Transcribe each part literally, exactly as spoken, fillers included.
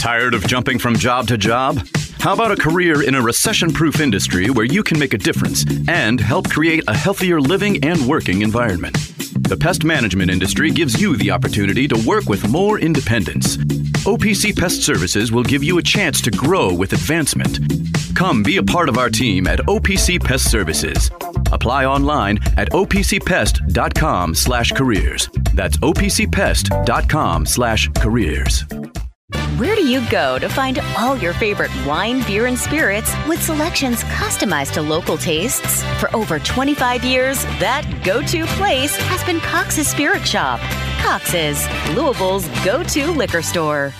Tired of jumping from job to job? How about a career in a recession-proof industry where you can make a difference and help create a healthier living and working environment? The pest management industry gives you the opportunity to work with more independence. O P C Pest Services will give you a chance to grow with advancement. Come be a part of our team at O P C Pest Services. Apply online at o p c pest dot com slash careers. That's o p c pest dot com slash careers. Where do you go to find all your favorite wine, beer, and spirits with selections customized to local tastes? For over twenty-five years, that go-to place has been Cox's Spirit Shop. Cox's, Louisville's go-to liquor store.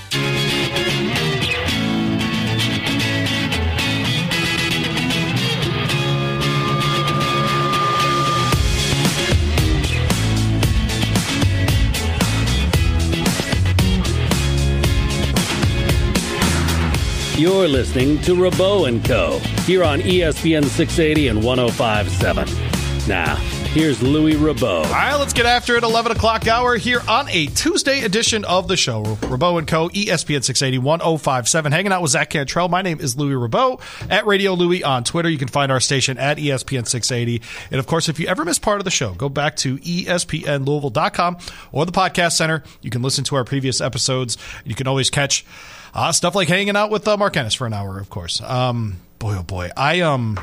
You're listening to Rabot and Co. here on E S P N six eighty and one oh five point seven. Now, here's Louis Rabot. All right, let's get after it. eleven o'clock hour here on a Tuesday edition of the show. Rabot and Co. E S P N six eighty, one oh five point seven. Hanging out with Zach Cantrell. My name is Louis Rabot at Radio Louis on Twitter. You can find our station at E S P N six eighty. And of course, if you ever miss part of the show, go back to E S P N Louisville dot com or the Podcast Center. You can listen to our previous episodes. You can always catch Uh, stuff like hanging out with uh, Mark Ennis for an hour, of course. Um, boy, oh boy. I, um,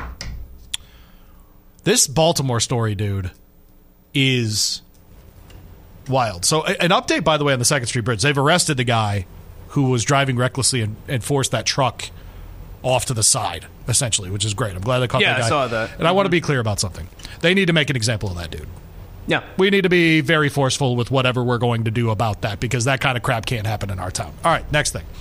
this Baltimore story, dude, is wild. So an update, by the way, on the Second Street Bridge. They've arrested the guy who was driving recklessly and, and forced that truck off to the side, essentially, which is great. I'm glad they caught yeah, that guy. I saw that. And mm-hmm. I want to be clear about something. They need to make an example of that dude. Yeah. We need to be very forceful with whatever we're going to do about that, because that kind of crap can't happen in our town. All right, next thing.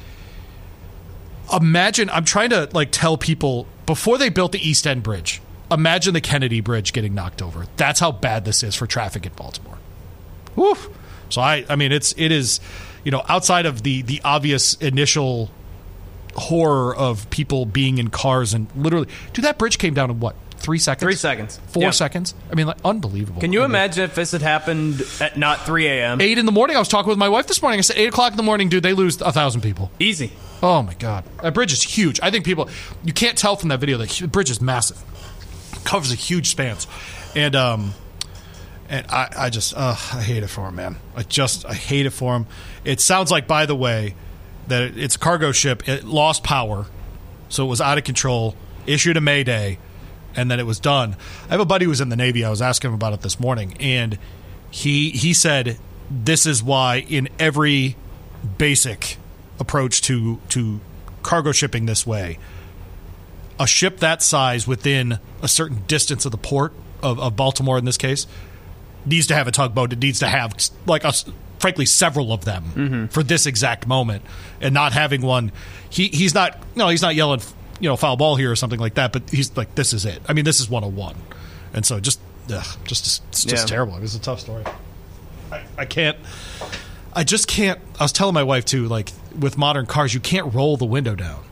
Imagine, I'm trying to like tell people, before they built the East End Bridge, imagine the Kennedy Bridge getting knocked over. That's how bad this is for traffic in Baltimore. Woo. So I I mean, it's it is, you know, outside of the the obvious initial horror of people being in cars and literally, dude, that bridge came down in what? Three seconds? Three seconds. Four yeah. seconds? I mean, like, unbelievable. Can you I mean, imagine if this had happened at not three a.m.? Eight in the morning. I was talking with my wife this morning. I said, eight o'clock in the morning, dude, they lose a thousand people. Easy. Oh, my God. That bridge is huge. I think people, you can't tell from that video, the bridge is massive. It covers a huge span. And, um, and I, I just, uh, I hate it for him, man. I just, I hate it for him. It sounds like, by the way, that it's a cargo ship. It lost power, so it was out of control, issued a mayday, and then it was done. I have a buddy who was in the Navy. I was asking him about it this morning, and he he said this is why in every basic approach to to cargo shipping this way, a ship that size within a certain distance of the port of, of Baltimore in this case needs to have a tugboat. It needs to have like a, frankly several of them mm-hmm. for this exact moment, and not having one. He he's not no he's not yelling, you know, foul ball here or something like that, but he's like, this is it. I mean, this is one oh one. And so just, ugh, just, it's just yeah. terrible. It was a tough story. I, I can't, I just can't, I was telling my wife too, like with modern cars, you can't roll the window down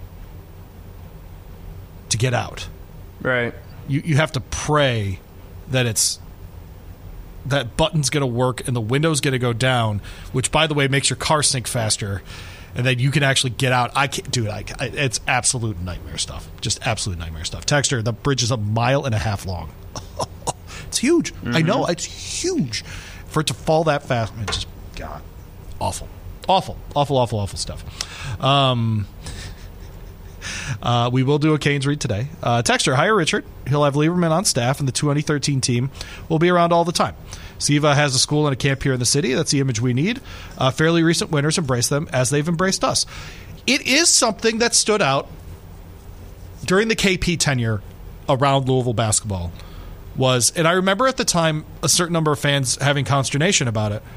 to get out. Right. You, you have to pray that it's, that button's going to work and the window's going to go down, which by the way, makes your car sink faster. And then you can actually get out. I can't, dude. I, I, it's absolute nightmare stuff. Just absolute nightmare stuff. Texter, the bridge is a mile and a half long. It's huge. Mm-hmm. I know it's huge. For it to fall that fast, it's just God, awful, awful, awful, awful, awful stuff. Um, uh, we will do a Canes read today. Uh, Texter, hire Richard. He'll have Lieberman on staff, and the twenty thirteen team will be around all the time. Siva has a school and a camp here in the city. That's the image we need. Uh, fairly recent winners embrace them as they've embraced us. It is something that stood out during the K P tenure around Louisville basketball was, and I remember at the time a certain number of fans having consternation about it,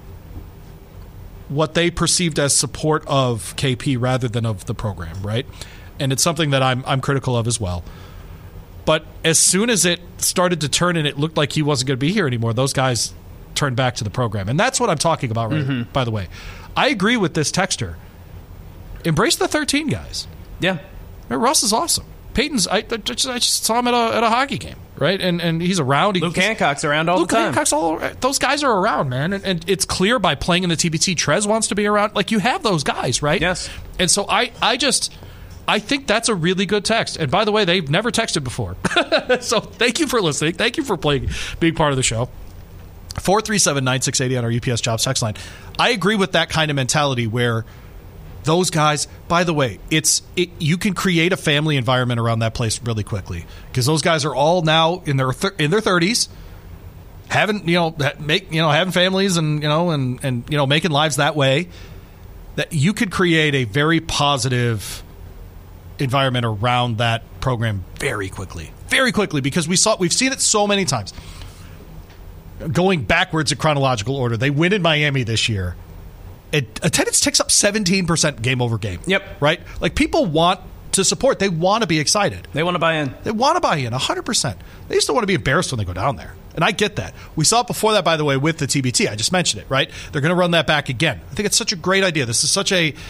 what they perceived as support of K P rather than of the program, right? And it's something that I'm I'm critical of as well. But as soon as it started to turn and it looked like he wasn't going to be here anymore, those guys turned back to the program. And that's what I'm talking about, right? Mm-hmm. By the way. I agree with this texter. Embrace the thirteen guys. Yeah. Russ is awesome. Peyton's, I, I, just, I just saw him at a, at a hockey game right? And and he's around. Luke Hancock's around all Luke the time. Hancock's all. Those guys are around, man, and, and it's clear by playing in the T B T. Trez wants to be around. Like you have those guys, right? Yes. And so I, I just, I think that's a really good text. And by the way, they've never texted before, so thank you for listening. Thank you for playing, being part of the show. four three seven, nine six eight zero on our U P S Jobs text line. I agree with that kind of mentality where those guys, by the way, it's it, you can create a family environment around that place really quickly because those guys are all now in their thir- in their thirties, having you know make you know having families and you know and and you know making lives that way. That you could create a very positive environment around that program very quickly, very quickly because we saw we've seen it so many times. Going backwards in chronological order, they win in Miami this year. It, attendance ticks up seventeen percent game over game. Yep. Right? Like, people want to support. They want to be excited. They want to buy in. They want to buy in, one hundred percent. They just don't want to be embarrassed when they go down there. And I get that. We saw it before that, by the way, with the T B T. I just mentioned it, right? They're going to run that back again. I think it's such a great idea. This is such a...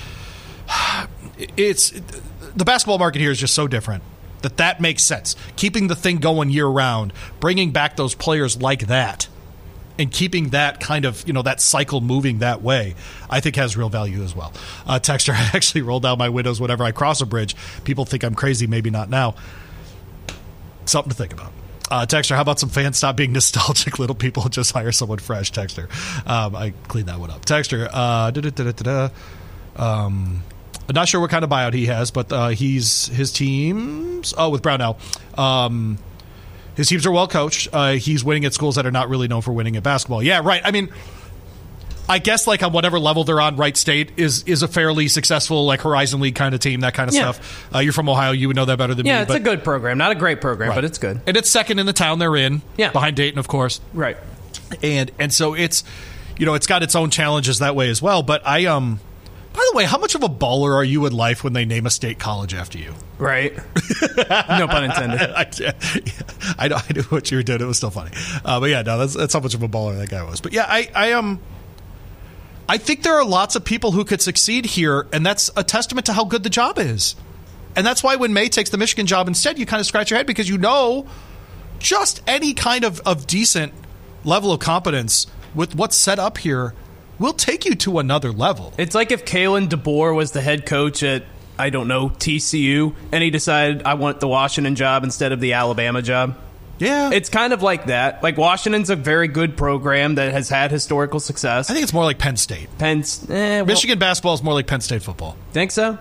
It's... The basketball market here is just so different that that makes sense. Keeping the thing going year-round, bringing back those players like that, and keeping that kind of, you know, that cycle moving that way, I think has real value as well. Uh, Texter, I actually roll down my windows whenever I cross a bridge. People think I'm crazy, maybe not now. Something to think about. Uh, Texter, how about some fans stop being nostalgic little people and just hire someone fresh? Texter. Um, I cleaned that one up. Texter, uh, da-da-da-da-da. Um, I'm not sure what kind of buyout he has, but uh, he's his teams. Oh, with Brownell. Um, his teams are well coached. Uh, he's winning at schools that are not really known for winning at basketball. Yeah, right. I mean, I guess like on whatever level they're on, Wright State is is a fairly successful like Horizon League kind of team, that kind of yeah. stuff. Uh, you're from Ohio, you would know that better than yeah, me. Yeah, it's but, a good program. Not a great program, right. but it's good. And it's second in the town they're in, yeah. behind Dayton, of course. Right. And and so it's, you know, it's got its own challenges that way as well. But I um. By the way, how much of a baller are you in life when they name a state college after you? Right. No pun intended. I, yeah, I, know, I knew what you were doing. It was still funny. Uh, but yeah, no, that's, that's how much of a baller that guy was. But yeah, I, I um, I think there are lots of people who could succeed here, and that's a testament to how good the job is. And that's why when May takes the Michigan job instead, you kind of scratch your head because you know just any kind of, of decent level of competence with what's set up here will take you to another level. It's like if Kalen DeBoer was the head coach at, I don't know, T C U, and he decided, I want the Washington job instead of the Alabama job. Yeah. It's kind of like that. Like, Washington's a very good program that has had historical success. I think it's more like Penn State. Penn, eh, well, Michigan basketball is more like Penn State football. Think so?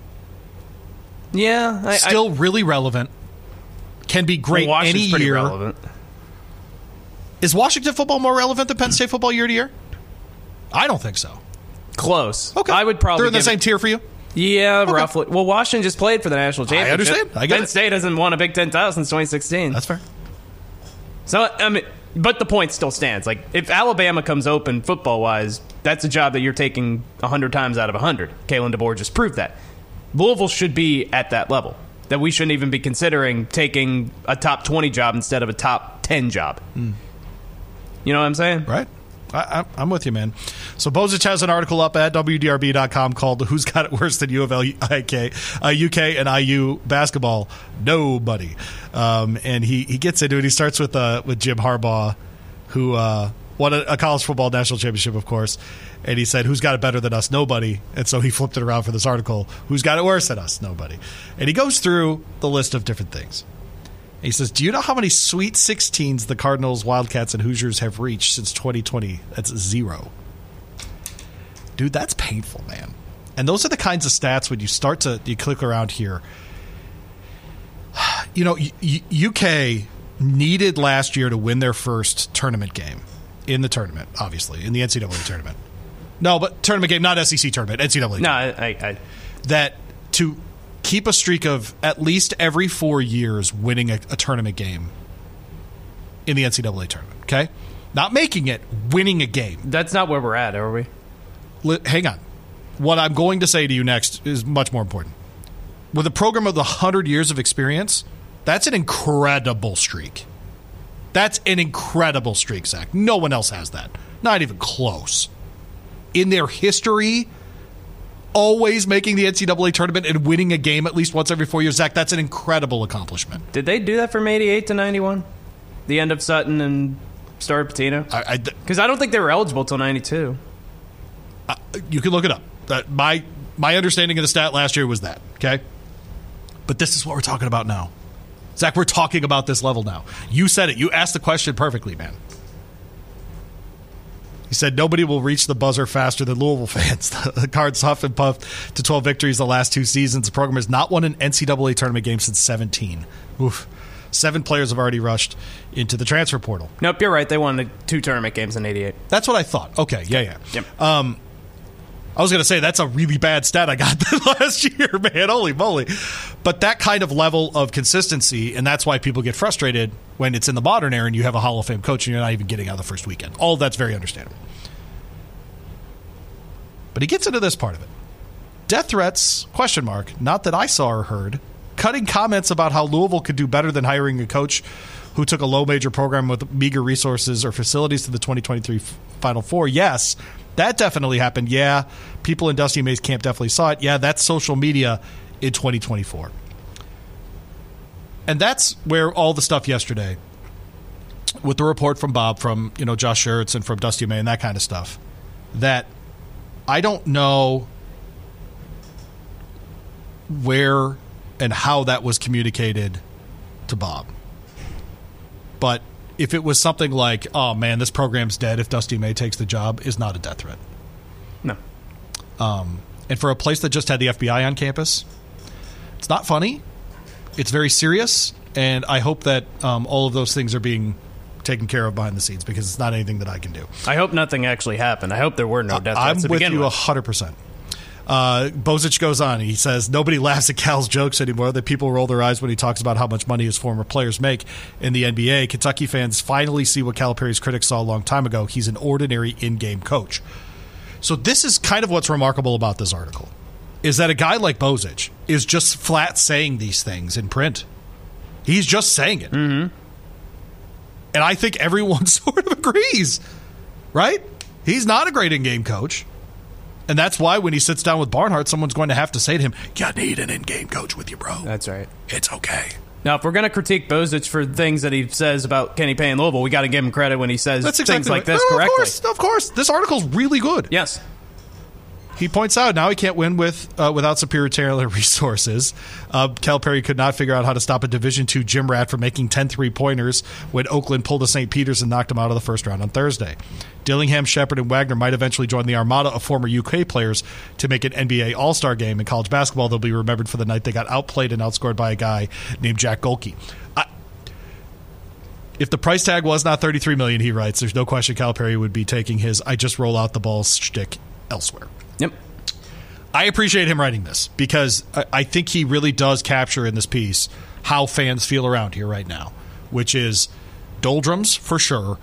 Yeah. I, Still I, really relevant. Can be great well, any pretty year. Relevant. Is Washington football more relevant than Penn State football year to year? I don't think so. Close. Okay. I would probably They're in the give same it, tier for you? Yeah, okay. roughly. Well, Washington just played for the national championship. I understand. I get Penn it. State hasn't won a Big Ten title since twenty sixteen. That's fair. So, I mean, but the point still stands. Like, if Alabama comes open football-wise, that's a job that you're taking one hundred times out of one hundred. Kalen DeBoer just proved that. Louisville should be at that level. That we shouldn't even be considering taking a top twenty job instead of a top ten job. Mm. You know what I'm saying? Right. I, I'm with you, man. So Bozich has an article up at W D R B dot com called "Who's Got It Worse Than U of L, I K, uh, U K, and I U Basketball? Nobody." Um, and he, he gets into it. He starts with uh, with Jim Harbaugh, who uh, won a, a college football national championship, of course. And he said, "Who's got it better than us? Nobody." And so he flipped it around for this article. "Who's got it worse than us? Nobody." And he goes through the list of different things. He says, "Do you know how many Sweet sixteens the Cardinals, Wildcats, and Hoosiers have reached since twenty twenty? That's zero." Dude, that's painful, man. And those are the kinds of stats when you start to you click around here. You know, U K needed last year to win their first tournament game in the tournament, obviously, in the N C double A tournament. No, but tournament game, not S E C tournament, N C double A. No, I... I that to... keep a streak of at least every four years winning a, a tournament game in the N C double A tournament, okay? Not making it, winning a game. That's not where we're at, are we? L- hang on. What I'm going to say to you next is much more important. With a program of the one hundred years of experience, that's an incredible streak. That's an incredible streak, Zach. No one else has that. Not even close. In their history... always making the N C double A tournament and winning a game at least once every four years. Zach, that's an incredible accomplishment. Did they do that from eighty-eight to ninety-one? The end of Sutton and start Patino? Because I, I, I don't think they were eligible till ninety-two. Uh, you can look it up. Uh, my my understanding of the stat last year was that, okay? But this is what we're talking about now. Zach, we're talking about this level now. You said it. You asked the question perfectly, man. He said nobody will reach the buzzer faster than Louisville fans. The Cards huffed and puffed to twelve victories the last two seasons. The program has not won an N C double A tournament game since seventeen. Oof. Seven players have already rushed into the transfer portal. Nope, you're right. They won the two tournament games in eighty-eight. That's what I thought. Okay, yeah, yeah. Yep. Um, I was going to say that's a really bad stat I got last year, man. Holy moly. But that kind of level of consistency, and that's why people get frustrated when it's in the modern era and you have a Hall of Fame coach and you're not even getting out of the first weekend. All of that's very understandable. But he gets into this part of it. Death threats, question mark, not that I saw or heard. Cutting comments about how Louisville could do better than hiring a coach who took a low major program with meager resources or facilities to the twenty twenty-three Final Four. Yes, that definitely happened. Yeah, people in Dusty May's camp definitely saw it. Yeah, that's social media in twenty twenty-four. And that's where all the stuff yesterday with the report from Bob, from you know Josh Schertz and from Dusty May and that kind of stuff, that I don't know where and how that was communicated to Bob. But if it was something like, oh, man, this program's dead if Dusty May takes the job, is not a death threat. No. Um, and for a place that just had the F B I on campus, it's not funny. It's very serious. And I hope that um, all of those things are being taken care of behind the scenes, because it's not anything that I can do. I hope nothing actually happened. I hope there were no death threats I'm to with begin you with. one hundred percent. Uh, Bozich goes on. He says, nobody laughs at Cal's jokes anymore. That people roll their eyes when he talks about how much money his former players make in the N B A. Kentucky fans finally see what Calipari's critics saw a long time ago. He's an ordinary in-game coach. So this is kind of what's remarkable about this article, is that a guy like Bozich is just flat saying these things in print. He's just saying it. Mm-hmm. And I think everyone sort of agrees, right? He's not a great in-game coach. And that's why when he sits down with Barnhart, someone's going to have to say to him, you need an in-game coach with you, bro. That's right. It's okay. Now, if we're going to critique Bozich for things that he says about Kenny Payne Louisville, we got to give him credit when he says that's exactly things like right. this no, correctly. Of course, of course. This article's really good. Yes. He points out now he can't win with uh, without superior talent resources. Uh, Calipari could not figure out how to stop a Division two gym rat from making ten three-pointers when Oakland pulled a Saint Peter's and knocked him out of the first round on Thursday. Dillingham, Shepard, and Wagner might eventually join the armada of former U K players to make an N B A All-Star game. In college basketball, they'll be remembered for the night they got outplayed and outscored by a guy named Jack Golke. I, if the price tag was not thirty-three million dollars, he writes, there's no question Calipari would be taking his I just roll out the ball shtick elsewhere. Yep. I appreciate him writing this, because I think he really does capture in this piece how fans feel around here right now, which is doldrums for sure.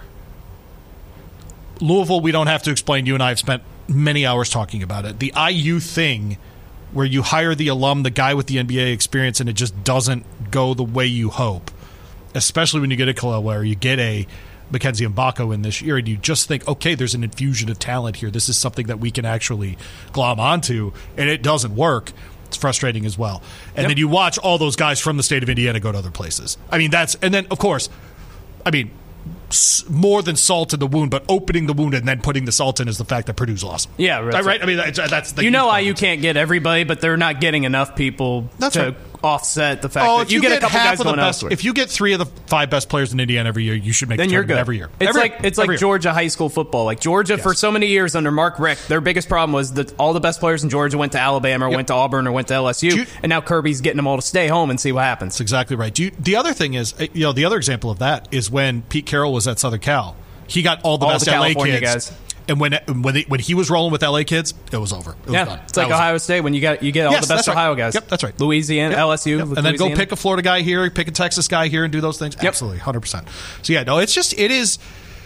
Louisville, we don't have to explain. You and I have spent many hours talking about it. The I U thing, where you hire the alum, the guy with the N B A experience, and it just doesn't go the way you hope, especially when you get a Kalel where you get a Mackenzie Mbako in this year, and you just think, okay, there's an infusion of talent here. This is something that we can actually glom onto, and it doesn't work. It's frustrating as well. And yep. then you watch all those guys from the state of Indiana go to other places. I mean, that's, and then, of course, I mean, more than salt in the wound, but opening the wound and then putting the salt in is the fact that Purdue's awesome. Yeah, right. right? I mean, that's, that's the you know why you can't get everybody, but they're not getting enough people that's to right. offset the fact oh, that you, you get, get a couple guys going best, elsewhere. If you get three of the five best players in Indiana every year, you should make then the you're good every year. It's every, like it's like year. Georgia high school football. Like Georgia, yes. for so many years under Mark Richt, their biggest problem was that all the best players in Georgia went to Alabama or yep. went to Auburn or went to L S U, you, and now Kirby's getting them all to stay home and see what happens. That's exactly right. Do you, the other thing is, you know, the other example of that is when Pete Carroll was at Southern Cal. He got all the all best the L A California kids. Guys. And when when, they, when he was rolling with L A kids, it was over. It was yeah, done. it's like that Ohio State when you got you get all yes, the best right. Ohio guys. Yep, that's right. Louisiana, yep. L S U, yep. and Louisiana. then go pick a Florida guy here, pick a Texas guy here, and do those things. Yep. Absolutely, one hundred percent. So yeah, no, it's just it is.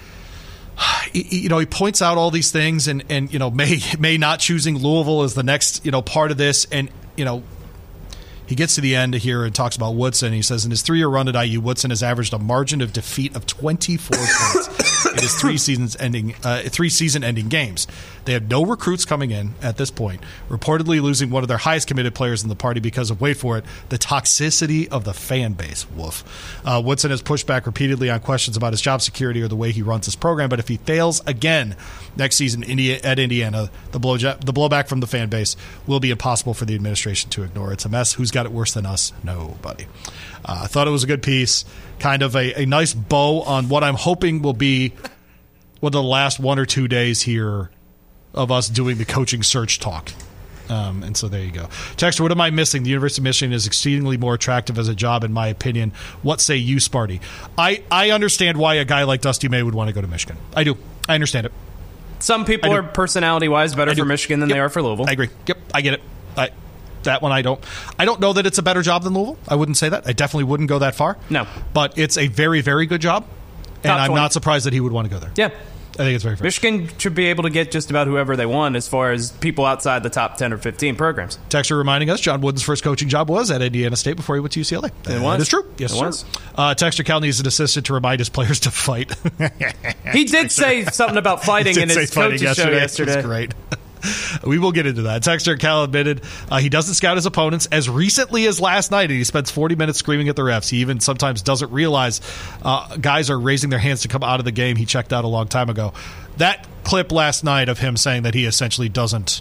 You know, he points out all these things, and and you know, may may not choosing Louisville as the next you know part of this, and you know. He gets to the end here and talks about Woodson. He says, in his three-year run at I U, Woodson has averaged a margin of defeat of twenty-four points. in his three seasons ending, uh, three season-ending games. They have no recruits coming in at this point, reportedly losing one of their highest committed players in the party because of, wait for it, the toxicity of the fan base. Woof. Uh, Woodson has pushed back repeatedly on questions about his job security or the way he runs his program, but if he fails again next season at Indiana, the, blow, the blowback from the fan base will be impossible for the administration to ignore. It's a mess. Who's got it worse than us? Nobody. Uh, I thought it was a good piece, kind of a, a nice bow on what I'm hoping will be one of the last one or two days here of us doing the coaching search talk. Um, and so there you go. Texter, what am I missing? The University of Michigan is exceedingly more attractive as a job, in my opinion. What say you, Sparty? I, I understand why a guy like Dusty May would want to go to Michigan. I do. I understand it. Some people are personality-wise better for Michigan than yep. they are for Louisville. I agree. Yep, I get it. I, that one I don't. I don't know that it's a better job than Louisville. I wouldn't say that. I definitely wouldn't go that far. No. But it's a very, very good job, and Top I'm twenty. not surprised that he would want to go there. Yeah. I think it's very fair. Michigan should be able to get just about whoever they want as far as people outside the top ten or fifteen programs. Texter reminding us John Wooden's first coaching job was at Indiana State before he went to U C L A. It that was. is true. Yes, it sir. Was. Uh, Texter Cal needs an assistant to remind his players to fight. He did say something about fighting in his coach's show yesterday. That's great. We will get into that. Texter Cal admitted uh, he doesn't scout his opponents as recently as last night, and he spends forty minutes screaming at the refs. He even sometimes doesn't realize uh, guys are raising their hands to come out of the game. He checked out a long time ago. That clip last night of him saying that he essentially doesn't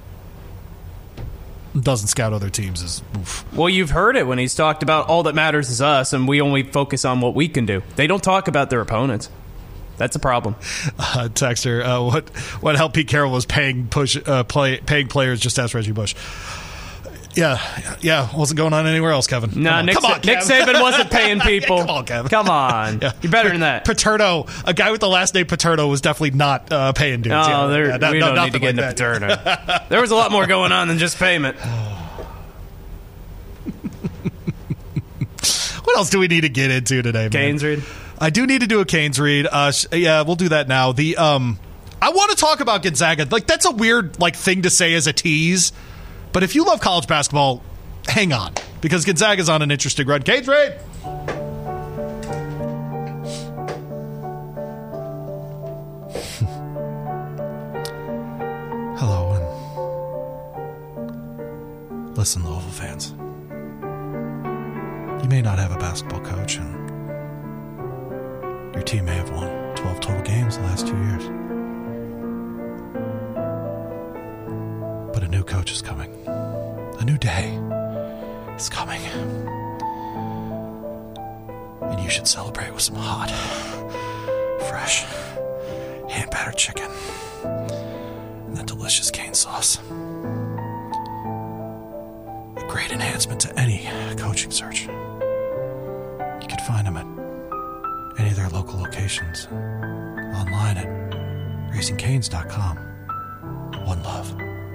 doesn't scout other teams is oof. Well, you've heard it when he's talked about all that matters is us, and we only focus on what we can do. They don't talk about their opponents. That's a problem. Uh, Texter, uh, what what helped Pete Carroll was paying push uh, play, paying players. Just ask Reggie Bush. Yeah, yeah, wasn't going on anywhere else, Kevin. No, nah, Nick, Come on, Nick Saban wasn't paying people. Come on, Kevin. Come on, yeah. You're better than that. Paterno, a guy with the last name Paterno, was definitely not uh, paying dudes. No, yeah, there, yeah, no, we no, don't need to get like into Paterno. There was a lot more going on than just payment. What else do we need to get into today, man? Canes read. I do need to do a Canes read. Uh, yeah, we'll do that now. The um, I want to talk about Gonzaga. Like, that's a weird like thing to say as a tease, but if you love college basketball, hang on, because Gonzaga's on an interesting run. Canes read. Hello, and listen, Louisville fans. You may not have a basketball coach, and your team may have won twelve total games the last two years. But a new coach is coming. A new day is coming. And you should celebrate with some hot, fresh, hand-battered chicken and that delicious cane sauce. A great enhancement to any coaching search. You can find them at any of their local locations, online at raising canes dot com. One love.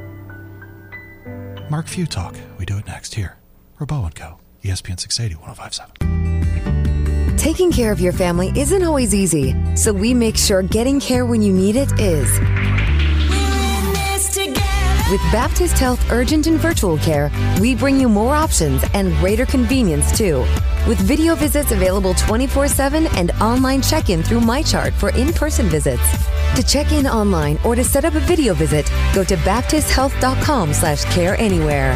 Mark Few Talk. We do it next here. Robo and Co. E S P N six eighty, ten fifty-seven. Taking care of your family isn't always easy, so we make sure getting care when you need it is. With Baptist Health Urgent and Virtual Care, we bring you more options and greater convenience, too. With video visits available twenty-four seven and online check-in through MyChart for in-person visits. To check in online or to set up a video visit, go to baptist health dot com slash care anywhere.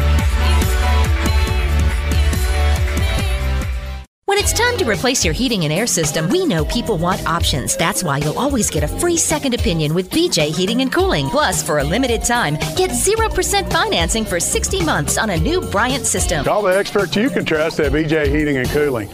When it's time to replace your heating and air system, we know people want options. That's why you'll always get a free second opinion with B J Heating and Cooling. Plus, for a limited time, get zero percent financing for sixty months on a new Bryant system. Call the experts you can trust at B J Heating and Cooling.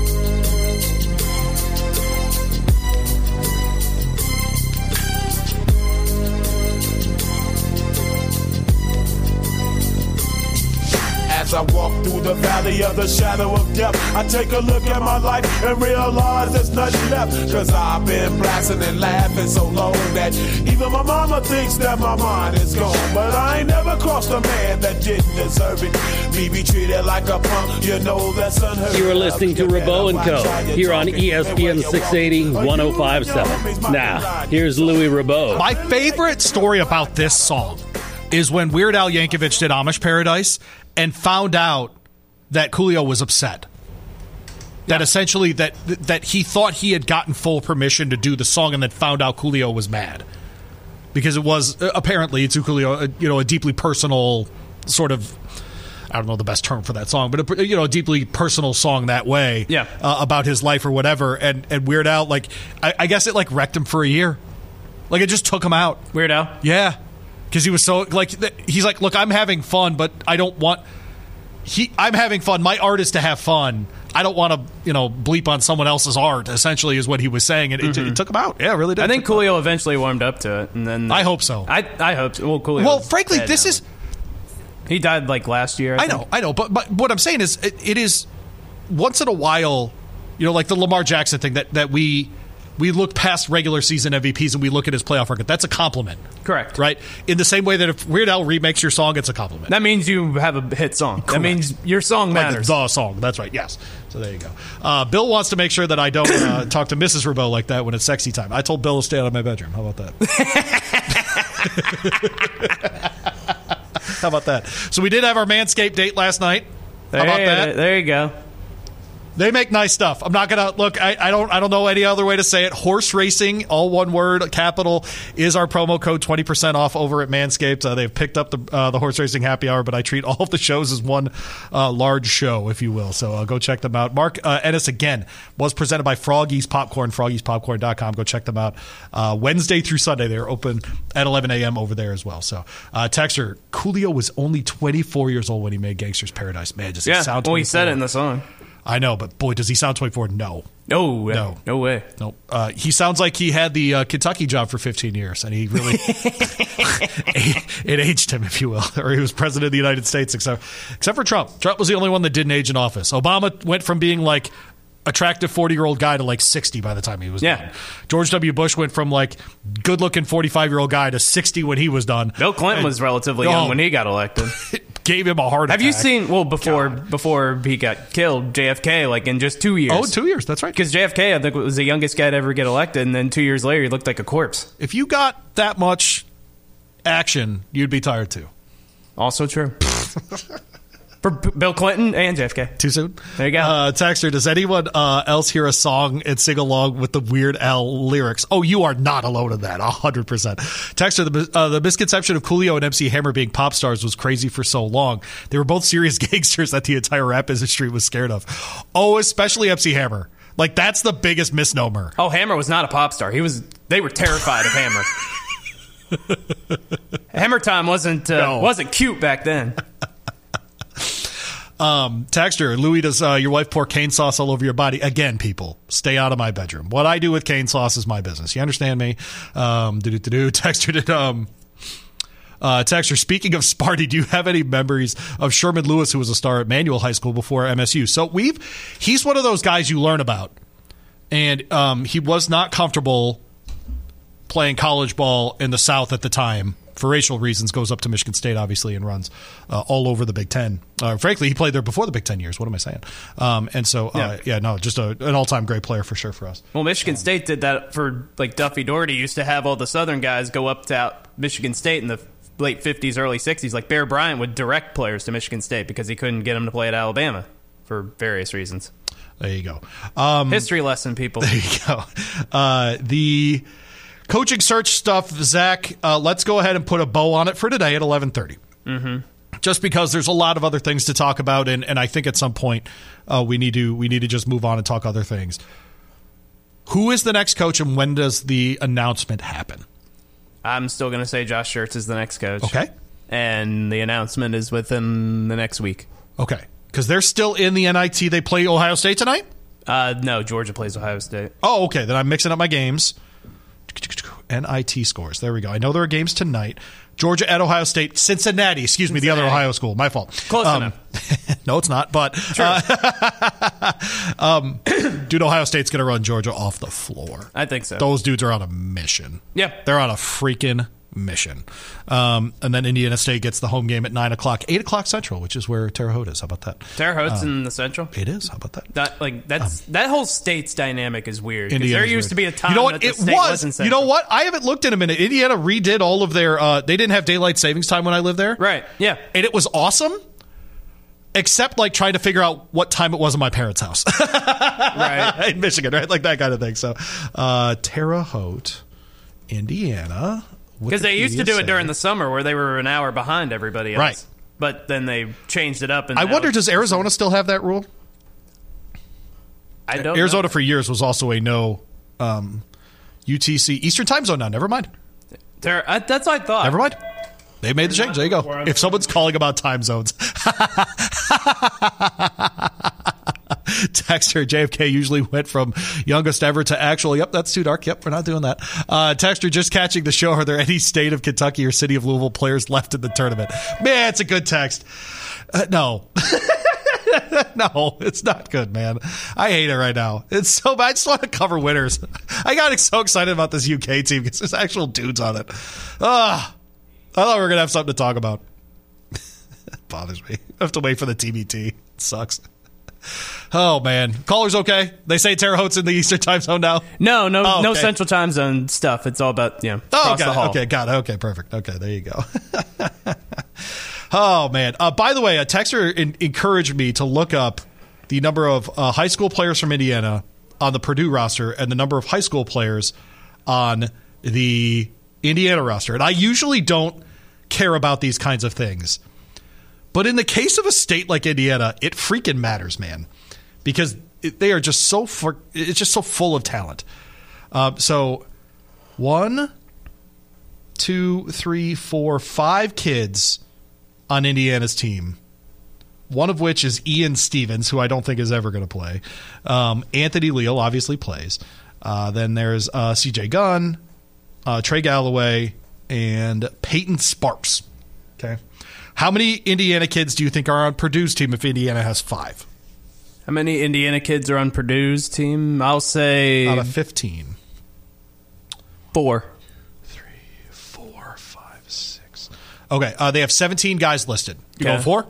As I walk through the valley of the shadow of death, I take a look at my life and realize there's nothing left. Cause I've been blasting and laughing so long that even my mama thinks that my mind is gone. But I ain't never crossed a man that didn't deserve it. Me be treated like a punk, you know that's unheard of. You are listening to Rabo and Co. here on E S P N six eighty, ten fifty-seven. Now, here's Louis Rabo. My favorite story about this song is when Weird Al Yankovic did Amish Paradise and found out that Coolio was upset. That essentially that that he thought he had gotten full permission to do the song and then found out Coolio was mad. Because it was uh, apparently to Coolio, uh, you know, a deeply personal sort of, I don't know the best term for that song, but a, you know, a deeply personal song that way, yeah. uh, about his life or whatever. And and Weird Al, like, I, I guess it like wrecked him for a year, like it just took him out. Weird Al, yeah, because he was so like he's like, look, I'm having fun, but I don't want he. I'm having fun. My art is to have fun. I don't want to, you know, bleep on someone else's art, essentially, is what he was saying. And it, mm-hmm. it, it took him out. Yeah, it really did. I think Coolio eventually warmed up to it. and then I hope so. I I hope so. Well, Coolio Well, frankly, this now. is... He died, like, last year, I, I know, I know. But, but what I'm saying is, it, it is, once in a while, you know, like the Lamar Jackson thing, that, that we... We look past regular season M V Ps and we look at his playoff record. That's a compliment. Correct. Right? In the same way that if Weird Al remakes your song, it's a compliment. That means you have a hit song. Correct. That means your song matters. Like the song. That's right. Yes. So there you go. Uh, Bill wants to make sure that I don't uh, talk to Missus Rabot like that when it's sexy time. I told Bill to stay out of my bedroom. How about that? How about that? So we did have our Manscaped date last night. How about that? There you go. They make nice stuff. I'm not gonna look. I, I don't. I don't know any other way to say it. Horse racing, all one word, capital, is our promo code. twenty percent off over at Manscaped. Uh, they've picked up the uh, the horse racing happy hour, but I treat all of the shows as one uh, large show, if you will. So uh, go check them out. Mark uh, Ennis again was presented by Froggy's Popcorn. Froggy's Popcorn dot com. Go check them out. Uh, Wednesday through Sunday, they're open at eleven a.m. over there as well. So uh, Texter, Coolio was only twenty-four years old when he made Gangster's Paradise. Man, does he yeah. sound? Well, he said it in the song. I know, but boy, does he sound twenty-four? No. No, no, no way. No, uh, he sounds like he had the uh, Kentucky job for fifteen years, and he really it aged him, if you will, or he was president of the United States, except except for Trump. Trump was the only one that didn't age in office. Obama went from being like attractive forty-year-old guy to like sixty by the time he was yeah. done. George W. Bush went from like good-looking forty-five-year-old guy to sixty when he was done. Bill Clinton and, was relatively oh, young when he got elected. Gave him a heart attack. Have you seen, well, before God. before he got killed, J F K, like in just two years. Oh, two years, that's right. Because J F K, I think, was the youngest guy to ever get elected, and then two years later, he looked like a corpse. If you got that much action, you'd be tired too. Also true. For Bill Clinton and J F K. Too soon? There you go. Uh, Texter, does anyone uh, else hear a song and sing along with the Weird Al lyrics? Oh, you are not alone in that, one hundred percent. Texter, the, uh, the misconception of Coolio and M C Hammer being pop stars was crazy for so long. They were both serious gangsters that the entire rap industry was scared of. Oh, especially M C Hammer. Like, that's the biggest misnomer. Oh, Hammer was not a pop star. He was. They were terrified of Hammer. Hammer time wasn't, uh, no. wasn't cute back then. Um, Texter, Louis, does uh, your wife pour cane sauce all over your body? Again, people, stay out of my bedroom. What I do with cane sauce is my business. You understand me? Um, do-do-do-do. Texter did, um, uh, Texter, speaking of Sparty, do you have any memories of Sherman Lewis, who was a star at Manual High School before M S U? So we've, he's one of those guys you learn about. And um, he was not comfortable playing college ball in the South at the time. For racial reasons, goes up to Michigan State, obviously, and runs uh, all over the Big Ten. Uh, frankly, he played there before the Big Ten years. What am I saying? Um, and so, uh, yeah. yeah, no, just a, an all-time great player for sure for us. Well, Michigan um, State did that for, like, Duffy Doherty used to have all the Southern guys go up to out Michigan State in the late fifties, early sixties. Like, Bear Bryant would direct players to Michigan State because he couldn't get them to play at Alabama for various reasons. There you go. Um, History lesson, people. There you go. Uh, the... Coaching search stuff, Zach, uh, let's go ahead and put a bow on it for today at eleven thirty. Mm-hmm. Just because there's a lot of other things to talk about, and, and I think at some point uh, we need to we need to just move on and talk other things. Who is the next coach, and when does the announcement happen? I'm still going to say Josh Schertz is the next coach. Okay. And the announcement is within the next week. Okay. Because they're still in the N I T. They play Ohio State tonight? Uh, no, Georgia plays Ohio State. Oh, okay. Then I'm mixing up my games. N I T scores. There we go. I know there are games tonight. Georgia at Ohio State. Cincinnati, excuse me, Cincinnati. The other Ohio school. My fault. Close um, enough. No, it's not. But uh, um, dude, Ohio State's going to run Georgia off the floor. I think so. Those dudes are on a mission. Yeah. They're on a freaking mission. Um, and then Indiana State gets the home game at nine o'clock, eight o'clock Central, which is where Terre Haute is. How about that? Terre Haute's um, in the Central? It is. How about that? That like that's um, that whole state's dynamic is weird. There used weird. to be a time you know what? that the it state was. wasn't Central. You know what? I haven't looked in a minute. Indiana redid all of their. Uh, they didn't have daylight savings time when I lived there. Right. Yeah. And it was awesome. except like trying to figure out what time it was in my parents' house. Right. In Michigan, right? Like that kind of thing. So, uh, Terre Haute, Indiana. Because they used to do it during the summer where they were an hour behind everybody else. Right. But then they changed it up. And I now- wonder, does Arizona still have that rule? I don't Arizona know. for years was also a no um, U T C Eastern time zone now. Never mind. There, I, that's what I thought. Never mind. They made the change. There you go. If someone's calling about time zones. Texter, J F K usually went from youngest ever to actual, yep, that's too dark. Yep, we're not doing that. Uh, Texter, just catching the show. Are there any state of Kentucky or city of Louisville players left in the tournament? Man, it's a good text. Uh, no. No, it's not good, man. I hate it right now. It's so bad. I just want to cover winners. I got so excited about this U K team because there's actual dudes on it. Ah, I thought we were going to have something to talk about. It bothers me. I have to wait for the T B T. It sucks. Oh, man. Callers okay? They say Terre Haute's in the Eastern time zone now? No, no, Oh, no okay. Central time zone stuff. It's all about, you know, Oh, across okay. the hall. Okay, got it. Okay, perfect. Okay, there you go. Oh, man. Uh, by the way, a texter in- encouraged me to look up the number of uh, high school players from Indiana on the Purdue roster and the number of high school players on the Indiana roster. And I usually don't care about these kinds of things. But in the case of a state like Indiana, it freaking matters, man. Because it, they are just so for, it's just so full of talent. Uh, so one, two, three, four, five kids on Indiana's team, one of which is Ian Stevens, who I don't think is ever going to play. Um, Anthony Leal obviously plays. Uh, then there's uh, C J Gunn, uh, Trey Galloway, and Peyton Sparks. Okay. How many Indiana kids do you think are on Purdue's team if Indiana has five? How many Indiana kids are on Purdue's team? I'll say Out of fifteen. four. Okay, uh, they have seventeen guys listed. You Okay. going four?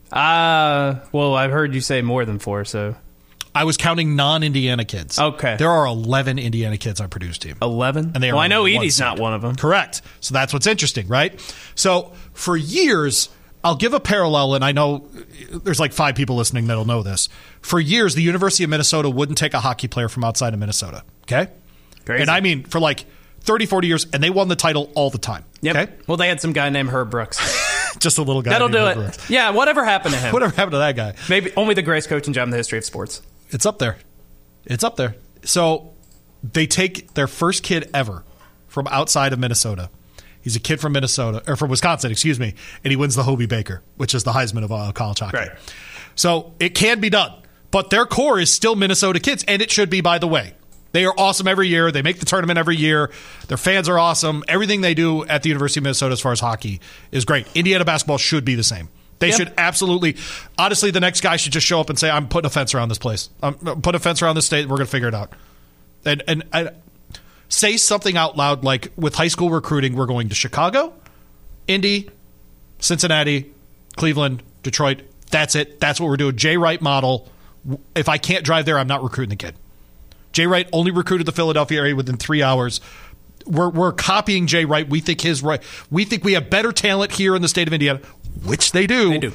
Uh, well, I've heard you say more than four, so. I was counting non-Indiana kids. Okay. There are eleven Indiana kids on Purdue's team. eleven? And they are well, I know one Edie's seed. not one of them. Correct. So that's what's interesting, right? So for years, I'll give a parallel, and I know there's like five people listening that'll know this. For years, the University of Minnesota wouldn't take a hockey player from outside of Minnesota, okay? Crazy. And I mean for like thirty, forty years, and they won the title all the time, Yep. okay? Well, they had some guy named Herb Brooks. Just a little guy. That'll named do Herb it. Brooks. Yeah, whatever happened to him? Whatever happened to that guy? Maybe only the greatest coaching job in the history of sports. It's up there. It's up there. So they take their first kid ever from outside of Minnesota. He's a kid from Minnesota, or from Wisconsin, excuse me, and he wins the Hobie Baker, which is the Heisman of uh, college hockey. Right. So it can be done, but their core is still Minnesota kids, and it should be, by the way. They are awesome every year. They make the tournament every year. Their fans are awesome. Everything they do at the University of Minnesota as far as hockey is great. Indiana basketball should be the same. They Yep. should absolutely. Honestly, the next guy should just show up and say, "I'm putting a fence around this place. I'm putting a fence around this state. We're going to figure it out." And and I, say something out loud like, "With high school recruiting, we're going to Chicago, Indy, Cincinnati, Cleveland, Detroit. That's it. That's what we're doing. Jay Wright model. If I can't drive there, I'm not recruiting the kid." Jay Wright only recruited the Philadelphia area within three hours. We're we're copying Jay Wright. We think his right. We think we have better talent here in the state of Indiana, which they do. They do.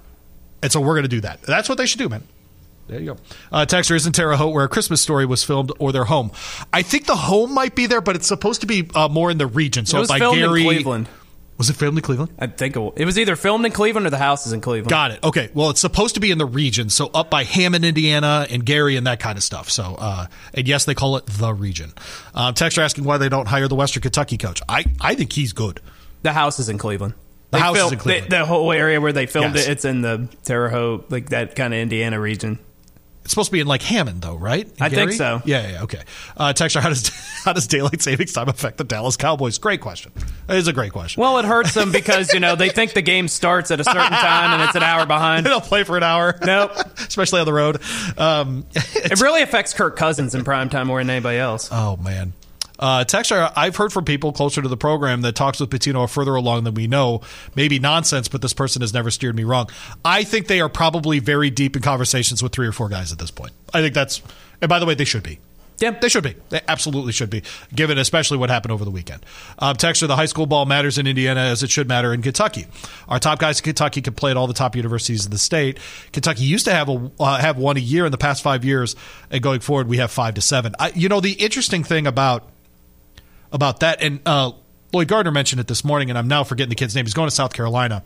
And so we're going to do that. That's what they should do, man. There you go. Uh, Texter, isn't Terre Haute where A Christmas Story was filmed, or their home? I think the home might be there, but it's supposed to be uh, more in the region. So It was by filmed Gary, in Cleveland. Was it filmed in Cleveland? I think it, it was either filmed in Cleveland or the house is in Cleveland. Got it. Okay. Well, it's supposed to be in the region, so up by Hammond, Indiana, and Gary, and that kind of stuff. So, uh, and yes, they call it the region. Um, Texter asking why they don't hire the Western Kentucky coach. I, I think he's good. The house is in Cleveland. The They house is filmed- in Cleveland. The, the whole area where they filmed Yes. it, it's in the Terre Haute, like that kind of Indiana region. It's supposed to be in like Hammond, though, right? In I think Gary? so. Yeah, yeah, okay. Uh, Texter, how does how does daylight savings time affect the Dallas Cowboys? Great question. It is a great question. Well, it hurts them because, you know, they think the game starts at a certain time and it's an hour behind. They don't play for an hour. Nope. Especially on the road. Um, It really affects Kirk Cousins in primetime more than anybody else. Oh, man. Uh, Texter, I've heard from people closer to the program that talks with Pitino are further along than we know. Maybe nonsense, but this person has never steered me wrong. I think they are probably very deep in conversations with three or four guys at this point. I think that's, and by the way, they should be. Yeah, they should be. They absolutely should be, given especially what happened over the weekend. Um, Texter, the high school ball matters in Indiana as it should matter in Kentucky. Our top guys in Kentucky can play at all the top universities in the state. Kentucky used to have a uh, have one a year in the past five years, and going forward, we have five to seven. I, you know, the interesting thing about about that, and uh, Lloyd Gardner mentioned it this morning, and I'm now forgetting the kid's name. He's going to South Carolina.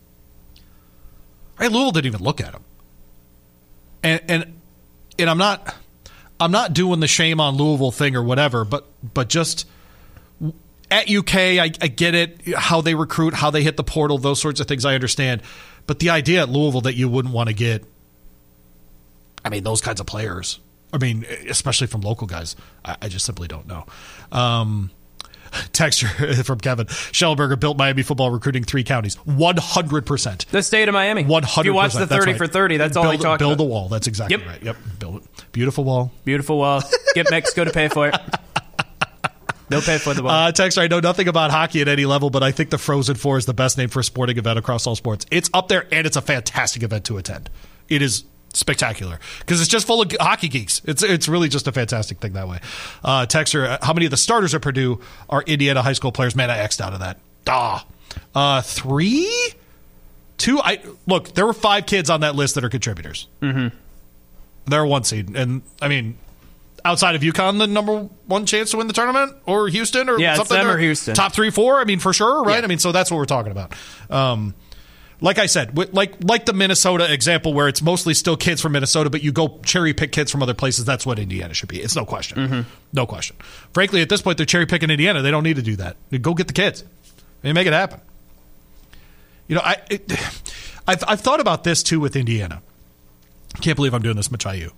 Right, Louisville didn't even look at him, and and and I'm not. I'm not doing the shame on Louisville thing or whatever, but but just at U K, I, I get it, how they recruit, how they hit the portal, those sorts of things I understand. But the idea at Louisville that you wouldn't want to get, I mean, those kinds of players, I mean, especially from local guys, I, I just simply don't know. Um, Texture from Kevin. Schellenberger built Miami football recruiting three counties. one hundred percent. The state of Miami. one hundred percent. If you watch the thirty right. for thirty, that's build, all they talk build about. Build a wall. That's exactly yep. right. Yep. Build it. Beautiful wall. Beautiful wall. Get Mexico to pay for it. They'll pay for the wall. Uh, Texter, I know nothing about hockey at any level, but I think the Frozen Four is the best name for a sporting event across all sports. It's up there, and it's a fantastic event to attend. It is spectacular because it's just full of hockey geeks. It's it's really just a fantastic thing that way. Uh, Texter, how many of the starters at Purdue are Indiana high school players? Man, I X'd out of that. Ah, uh, three, two. I look. There were five kids on that list that are contributors. Mm-hmm. They're one seed, and I mean, outside of UConn, the number one chance to win the tournament, or Houston, or yeah, something. It's them or or Houston. Top three, four. I mean, for sure, right? Yeah. I mean, so that's what we're talking about. Um, Like I said, like like the Minnesota example where it's mostly still kids from Minnesota, but you go cherry pick kids from other places, that's what Indiana should be. It's no question. Mm-hmm. No question. Frankly, at this point, they're cherry picking Indiana. They don't need to do that. Go get the kids. They make it happen. You know, I, it, I've, I've thought about this too with Indiana. Can't believe I'm doing this much I U.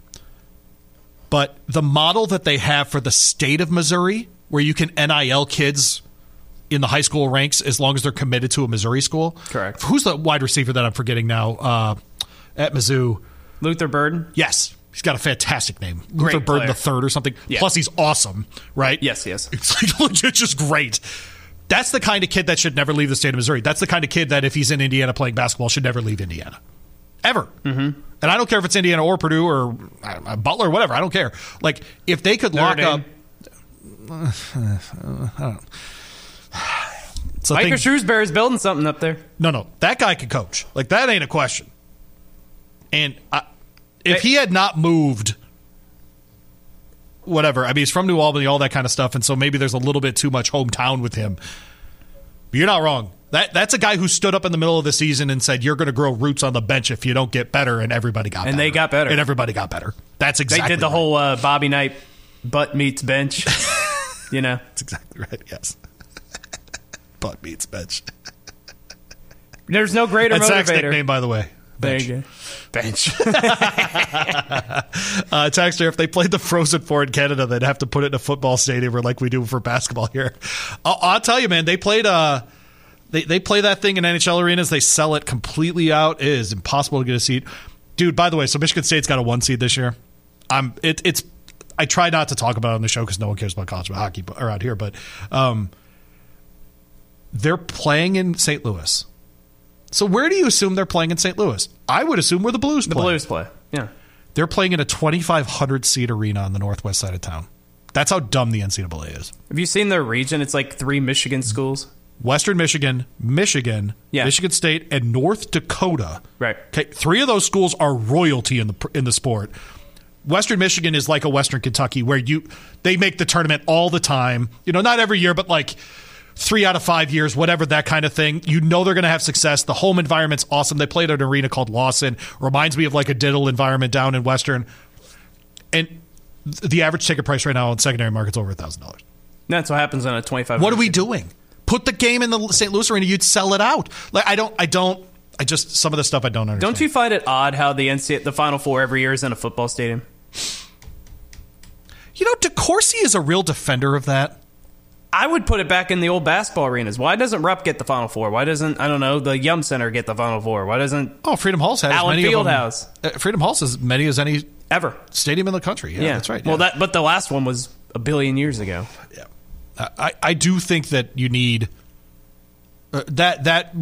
But the model that they have for the state of Missouri, where you can N I L kids in the high school ranks as long as they're committed to a Missouri school. Correct. Who's the wide receiver that I'm forgetting now uh, at Mizzou? Luther Burden? Yes. He's got a fantastic name. Great Luther Burden player. the third or something. Yeah. Plus he's awesome, right? Yes, yes. It's like legit just great. That's the kind of kid that should never leave the state of Missouri. That's the kind of kid that if he's in Indiana playing basketball should never leave Indiana. Ever. Mm-hmm. And I don't care if it's Indiana or Purdue or uh, Butler or whatever. I don't care. Like, if they could lock Notre up... Uh, I don't know. So Micah Shrewsbury's building something up there. No, no. That guy can coach. Like, that ain't a question. And I, if Hey. he had not moved, whatever. I mean, he's from New Albany, all that kind of stuff, and so maybe there's a little bit too much hometown with him. But you're not wrong. That That's a guy who stood up in the middle of the season and said, you're going to grow roots on the bench if you don't get better, and everybody got And better. they got better. And everybody got better. That's exactly They did the right. whole uh, Bobby Knight butt meets bench. You know? That's exactly right, yes. Butt meets bench. There's no greater That's Zach's motivator. nickname, by the way. Bench. There you go. Bench. uh, Texter, if they played the Frozen Four in Canada, they'd have to put it in a football stadium or like we do for basketball here. I'll, I'll tell you, man, they played uh, they, they play that thing in N H L arenas. They sell it completely out. It is impossible to get a seat. Dude, by the way, so Michigan State's got a one seed this year. I'm it, it's I try not to talk about it on the show because no one cares about college hockey around here, but um, they're playing in Saint Louis. So where do you assume they're playing in Saint Louis? I would assume where the Blues The play. Blues play, yeah. They're playing in a twenty-five hundred seat arena on the northwest side of town. That's how dumb the N C double A is. Have you seen their region? It's like three Michigan schools. Western Michigan, Michigan, Yeah. Michigan State, and North Dakota. Right. Okay, three of those schools are royalty in the in the sport. Western Michigan is like a Western Kentucky where you they make the tournament all the time. You know, not every year, but like three out of five years, whatever, that kind of thing. You know they're going to have success. The home environment's awesome. They played at an arena called Lawson. Reminds me of like a Diddle environment down in Western. And the average ticket price right now on secondary market's over one thousand dollars. That's what happens on a twenty-five. What are we doing? Put the game in the Saint Louis arena. You'd sell it out. Like I don't. I don't. I just some of the stuff I don't understand. Don't you find it odd how the N C double A, the Final Four every year is in a football stadium? You know, DeCourcy is a real defender of that. I would put it back in the old basketball arenas. Why doesn't Rupp get the Final Four? Why doesn't, I don't know, the Yum Center get the Final Four? Why doesn't Oh, Freedom Hall's had Allen as many Fieldhouse. of them. Uh, Freedom Hall's as many as any ever stadium in the country. Yeah, that's right. Well, yeah. that but the last one was a billion years ago. Yeah. I, I do think that you need uh, that that would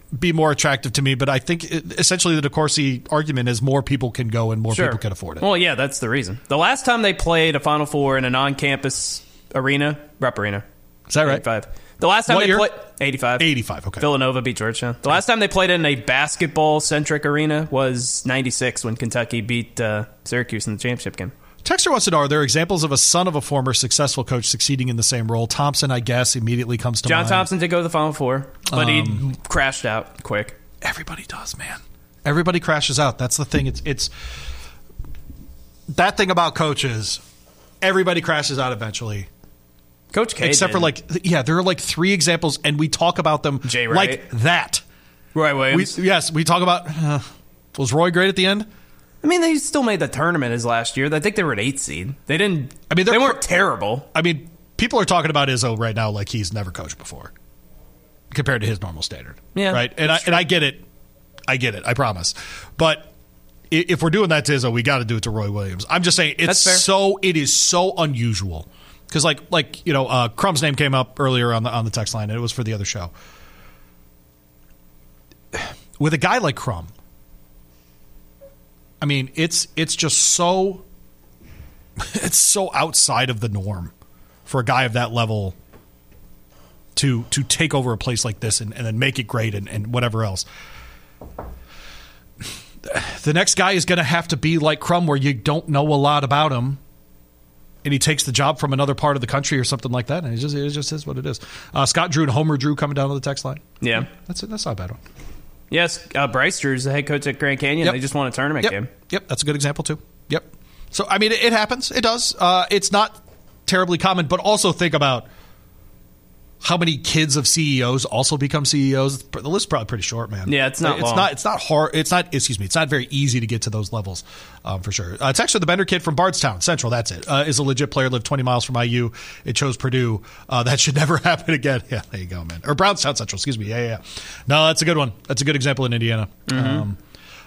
be more attractive to me, but I think it, essentially the DeCourcy argument is more people can go and more Sure. people can afford it. Well, yeah, that's the reason. The last time they played a Final Four in a non-campus arena, Rupp Arena. Is that right? eighty-five. The last time What they year? played eighty-five. eighty-five, okay. Villanova beat Georgetown. The last time they played in a basketball-centric arena was ninety-six when Kentucky beat uh, Syracuse in the championship game. Texter wants to know, are there examples of a son of a former successful coach succeeding in the same role? Thompson, I guess, immediately comes to John mind. Thompson did go to the Final Four, but Um, he crashed out quick. Everybody does, man. Everybody crashes out. That's the thing. It's it's that thing about coaches. Everybody crashes out eventually. Coach K Except for did. like, yeah, there are like three examples, and we talk about them Jay Wright. like that. Roy Williams. We, yes, we talk about, uh, was Roy great at the end? I mean, they still made the tournament his last year. I think they were an eight seed. They didn't. I mean, they they're- weren't terrible. I mean, people are talking about Izzo right now like he's never coached before compared to his normal standard. Yeah, Right? And I, that's and I get it. I get it. I promise. But i- if we're doing that to Izzo, we got to do it to Roy Williams. I'm just saying it's That's fair. so it is so unusual because like like you know uh, Crumb's name came up earlier on the on the text line and it was for the other show. With a guy like Crum, I mean it's it's just so it's so outside of the norm for a guy of that level to to take over a place like this and, and then make it great and, and whatever else. The next guy is going to have to be like Crum, where you don't know a lot about him, and he takes the job from another part of the country or something like that, and it just it just is what it is. Uh, Scott Drew and Homer Drew coming down to the text line. Yeah. That's it. That's not a bad one. Yes, uh, Bryce Drew's the head coach at Grand Canyon. Yep. They just won a tournament Yep. game. Yep, that's a good example too. Yep. So I mean, it, it happens. It does. Uh, it's not terribly common, but also think about how many kids of C E Os also become C E Os. The list is probably pretty short, man. Yeah, it's not It's long. not. It's not hard. It's not. Excuse me. It's not very easy to get to those levels, um, for sure. Uh, it's actually the Bender kid from Bardstown Central. That's it. Uh, is a legit player. Lived twenty miles from I U. It chose Purdue. Uh, that should never happen again. Yeah, there you go, man. Or Brownstown Central. Excuse me. Yeah, yeah. yeah. No, that's a good one. That's a good example in Indiana. Mm-hmm. Um,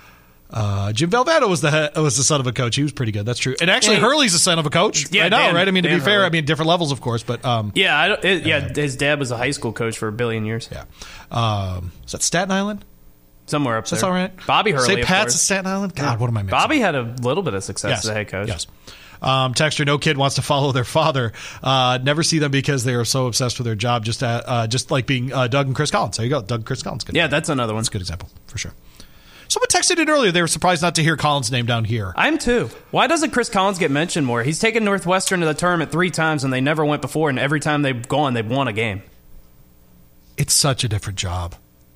Uh, Jim Valvano was the he- was the son of a coach. He was pretty good. That's true. And actually, Yeah. Hurley's the son of a coach. Yeah, right now, Dan- right? I mean, to Dan be fair, Hurley. I mean, different levels, of course, but um, Yeah, I don't, it, yeah. His dad was a high school coach for a billion years. yeah. Um, is that Staten Island? Somewhere up That's there. all right. Bobby Hurley. Saint of Pat's course. at Staten Island. God, what am I missing? Bobby had a little bit of success yes. as a head coach. Yes. Um, texter, no kid wants to follow their father. Uh, never see them because they are so obsessed with their job. Just uh, uh, just like being uh, Doug and Chris Collins. There you go. Doug and Chris Collins. Good. Yeah, that's another one. That's a good example for sure. Someone texted in earlier. They were surprised not to hear Collins' name down here. I'm too. Why doesn't Chris Collins get mentioned more? He's taken Northwestern to the tournament three times, and they never went before, and every time they've gone, they've won a game. It's such a different job.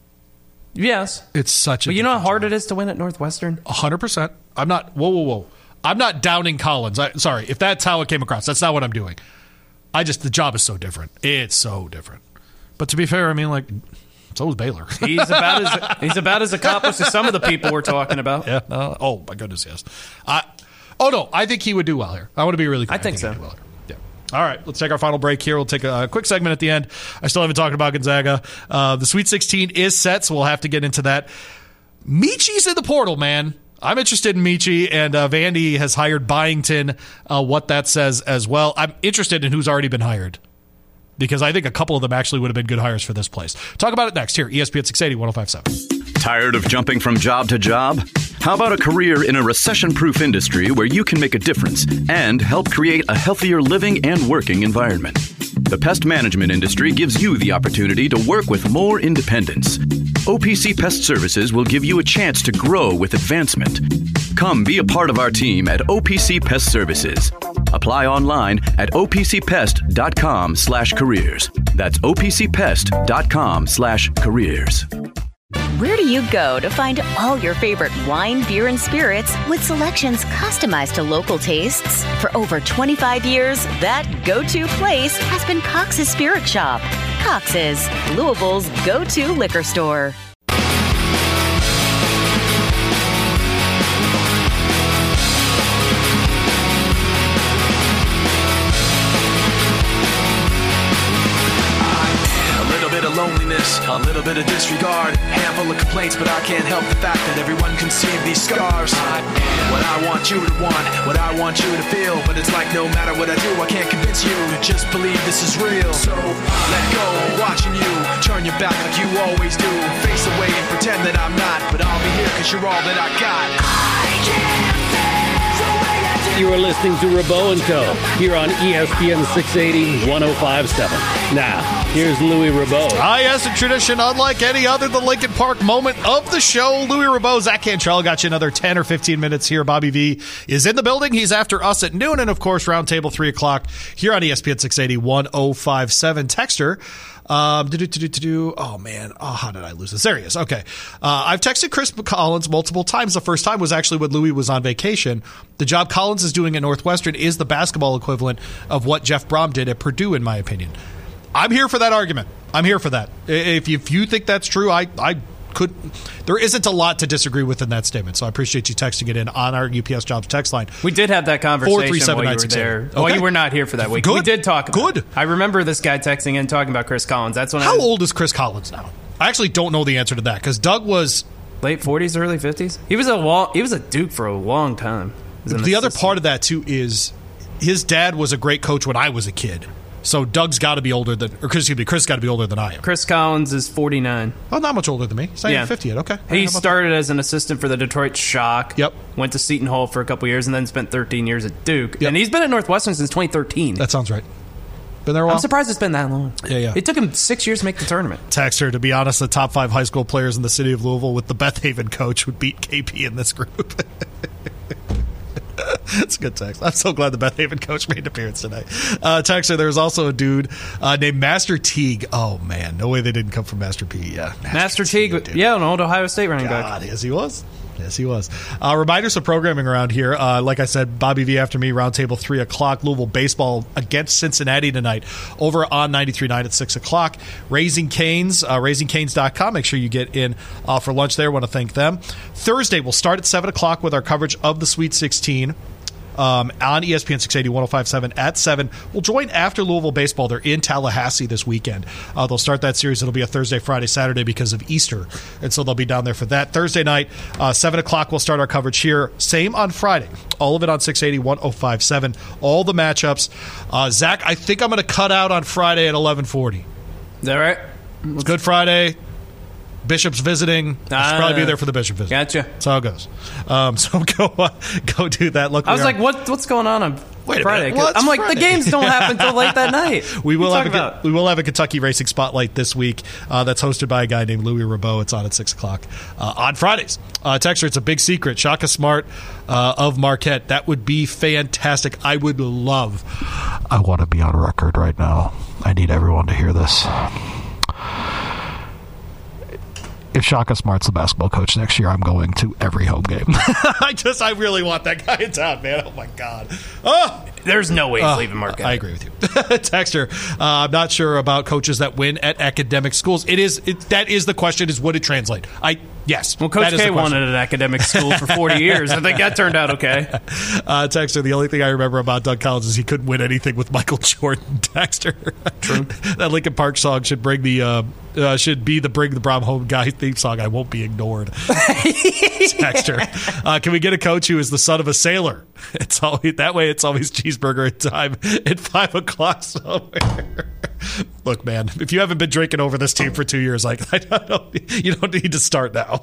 Yes. It's such a But you know how different hard job. it is to win at Northwestern? one hundred percent. I'm not, whoa, whoa, whoa. I'm not downing Collins. I, sorry, if that's how it came across. That's not what I'm doing. I just, the job is so different. It's so different. But to be fair, I mean, like, so is Baylor. He's about as he's about as accomplished as some of the people we're talking about. Yeah. Uh, oh, my goodness, yes. I, oh, no, I think he would do well here. I want to be really clear. I think he'd so. do well here. Yeah. All right, let's take our final break here. We'll take a, a quick segment at the end. I still haven't talked about Gonzaga. Uh, the Sweet sixteen is set, so we'll have to get into that. Michi's in the portal, man. I'm interested in Michi, and uh, Vandy has hired Byington. Uh, what that says as well. I'm interested in who's already been hired, because I think a couple of them actually would have been good hires for this place. Talk about it next here, E S P N six eighty, one oh five point seven. Tired of jumping from job to job? How about a career in a recession-proof industry where you can make a difference and help create a healthier living and working environment? The pest management industry gives you the opportunity to work with more independence. O P C Pest Services will give you a chance to grow with advancement. Come be a part of our team at O P C Pest Services. Apply online at opcpest.com slash careers. That's opcpest.com slash careers. Where do you go to find all your favorite wine, beer, and spirits with selections customized to local tastes? For over twenty-five years, that go-to place has been Cox's Spirit Shop. Cox's, Louisville's go-to liquor store. A little bit of loneliness, a A little bit of disregard, handful of complaints, but I can't help the fact that everyone can see these scars. I am what I want you to want, what I want you to feel, but it's like no matter what I do, I can't convince you to just believe this is real. So let go, I'm watching you, turn your back like you always do, face away and pretend that I'm not, but I'll be here cause you're all that I got. I can't feel the way I do. You are listening to Rabo and Co. here on E S P N six eighty, one oh five point seven. Now, here's Louis Rabo. Ah, yes, a tradition unlike any other, the Lincoln Park moment of the show. Louis Rabo, Zach Cantrell got you another ten or fifteen minutes here. Bobby V is in the building. He's after us at noon. And, of course, Roundtable three o'clock here on E S P N six eighty, one oh five point seven. Texter. Um, to do, to do, to do. Oh, man. Oh, how did I lose this? There he is. Okay. Uh, I've texted Chris Collins multiple times. The first time was actually when Louis was on vacation. The job Collins is doing at Northwestern is the basketball equivalent of what Jeff Brom did at Purdue, in my opinion. I'm here for that argument. I'm here for that. If you, if you think that's true, I, I could. There isn't a lot to disagree with in that statement, so I appreciate you texting it in on our U P S Jobs text line. We did have that conversation while you were there. Okay. Well, you were not here for that week. Good. We did talk about Good. it. I remember this guy texting in talking about Chris Collins. That's when How I was, old is Chris Collins now? I actually don't know the answer to that because Doug was late forties, early fifties. He was a long, he was a Duke for a long time. The other part of that too is his dad was a great coach when I was a kid. So Doug's got to be older than, or excuse me, Chris got to be older than I am. Chris Collins is forty-nine. Oh, not much older than me. He's not even fifty yet. Okay. He started as an assistant for the Detroit Shock. Yep. Went to Seton Hall for a couple years and then spent thirteen years at Duke. Yep. And he's been at Northwestern since twenty thirteen. That sounds right. Been there a while? I'm surprised it's been that long. Yeah, yeah. It took him six years to make the tournament. Texter, to be honest, the top five high school players in the city of Louisville with the Beth Haven coach would beat K P in this group. That's a good text. I'm so glad the Beth Haven coach made an appearance tonight. Uh, Texter, there's also a dude uh, named Master Teague. Oh, man. No way they didn't come from Master P. Yeah. Master, Master Teague, Teague yeah, an old Ohio State running God, back. Yes, he was. Yes, he was. Uh, reminders of programming around here. Uh, like I said, Bobby V after me, Roundtable three o'clock. Louisville baseball against Cincinnati tonight over on ninety-three point nine at six o'clock. Raising Canes, uh, raising canes dot com. Make sure you get in uh, for lunch there. Want to thank them. Thursday, we'll start at seven o'clock with our coverage of the Sweet sixteen. Um, on E S P N six eighty, one oh five point seven at seven. We'll join after Louisville baseball. They're in Tallahassee this weekend. Uh, they'll start that series. It'll be a Thursday, Friday, Saturday because of Easter. And so they'll be down there for that. Thursday night, uh, seven o'clock, we'll start our coverage here. Same on Friday. All of it on six eighty, one oh five point seven. All the matchups. Uh, Zach, I think I'm going to cut out on Friday at eleven forty. Is that right? It's Good Friday. Bishop's visiting. I should uh, probably be there for the Bishop visit. Gotcha. That's how it goes. Um, so go uh, go do that. Look, I was like, what, what's going on on Wait Friday? Well, I'm like, Friday. the games don't happen until late that night. We will have a, about? we will have a Kentucky Racing Spotlight this week uh, that's hosted by a guy named Louis Rabo. It's on at six o'clock uh, on Fridays. Uh, Texter, it's a big secret. Shaka Smart uh, of Marquette. That would be fantastic. I would love. I want to be on record right now. I need everyone to hear this. If Shaka Smart's the basketball coach next year, I'm going to every home game. I just, I really want that guy in town, man. Oh, my God. Oh! There's no way he's uh, leaving Marquette. I agree with you. Texter, uh, I'm not sure about coaches that win at academic schools. It is it, that is the question: is would it translate? I yes. Well, Coach K won at an academic school for forty years. I think that turned out okay. Uh, Texter, the only thing I remember about Doug Collins is he couldn't win anything with Michael Jordan. Texter, true. That Linkin Park song should bring the uh, uh, should be the "Bring the Brom Home" guy theme song. I won't be ignored. Texter, uh, can we get a coach who is the son of a sailor? It's always that way. It's always cheeseburger at time at five o'clock somewhere. Look, man, if you haven't been drinking over this team for two years, like I don't know, you don't need to start now.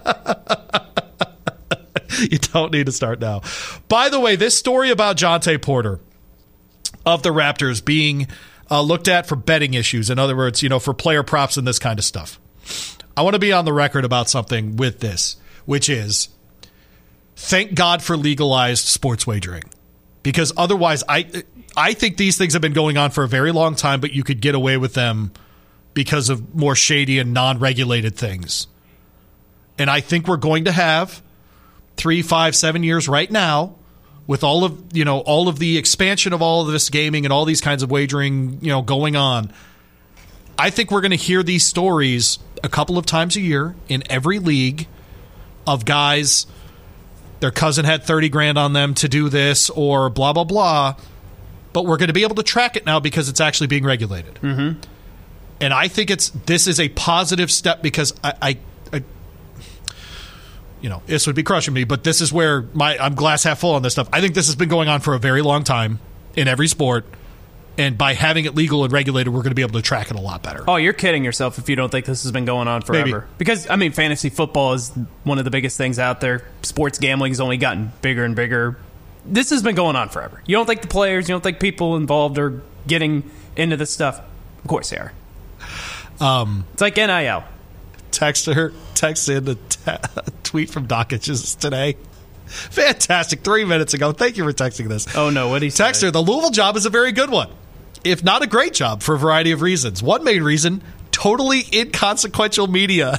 You don't need to start now. By the way, this story about Jontay Porter of the Raptors being uh, looked at for betting issues, in other words, you know, for player props and this kind of stuff. I want to be on the record about something with this, which is thank God for legalized sports wagering. Because otherwise, I I think these things have been going on for a very long time, but you could get away with them because of more shady and non-regulated things. And I think we're going to have three, five, seven years right now with all of you know all of the expansion of all of this gaming and all these kinds of wagering you know going on. I think we're going to hear these stories a couple of times a year in every league of guys. Their cousin had thirty grand on them to do this or blah, blah, blah. But we're going to be able to track it now because it's actually being regulated. Mm-hmm. And I think it's this is a positive step because I, I, I you know, this would be crushing me, but this is where my I'm glass half full on this stuff. I think this has been going on for a very long time in every sport. And by having it legal and regulated, we're going to be able to track it a lot better. Oh, you're kidding yourself if you don't think this has been going on forever. Maybe. Because, I mean, fantasy football is one of the biggest things out there. Sports gambling has only gotten bigger and bigger. This has been going on forever. You don't think the players, you don't think people involved are getting into this stuff? Of course they are. Um, it's like N I L. Texter texted in a, t- a tweet from Dockich today. Fantastic. Three minutes ago. Thank you for texting this. Oh, no. What did he say? Texter, the Louisville job is a very good one, if not a great job, for a variety of reasons. One main reason, totally inconsequential media.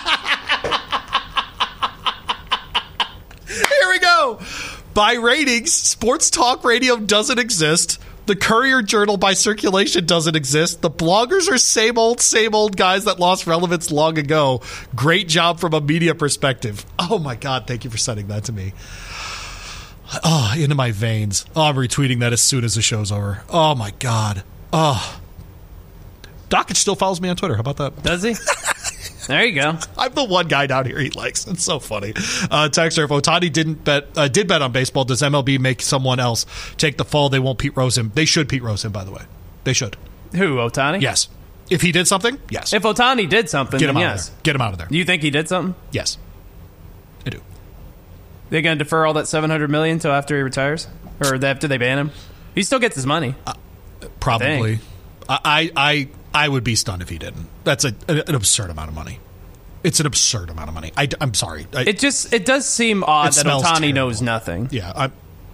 Here we go. By ratings, sports talk radio doesn't exist. The Courier Journal by circulation doesn't exist. The bloggers are same old, same old guys that lost relevance long ago. Great job from a media perspective. Oh, my God. Thank you for sending that to me. Oh, into my veins. Oh, I'm retweeting that as soon as the show's over. Oh, my God. Oh. Dockich still follows me on Twitter. How about that? Does he? There you go. I'm the one guy down here he likes. It's so funny. Uh, Texter, if Ohtani didn't bet, uh, did bet on baseball, does M L B make someone else take the fall? They won't Pete Rose him. They should Pete Rose him, by the way. They should. Who, Ohtani? Yes. If he did something, yes. If Ohtani did something, Get him then out yes. of there. Get him out of there. You think he did something? Yes. I do. They're going to defer all that seven hundred million dollars until after he retires? Or after they ban him? He still gets his money. Uh, probably. I, I I would be stunned if he didn't. That's a, an absurd amount of money. It's an absurd amount of money. I, I'm sorry. I, it just it does seem odd that Ohtani terrible. knows nothing. Yeah. I,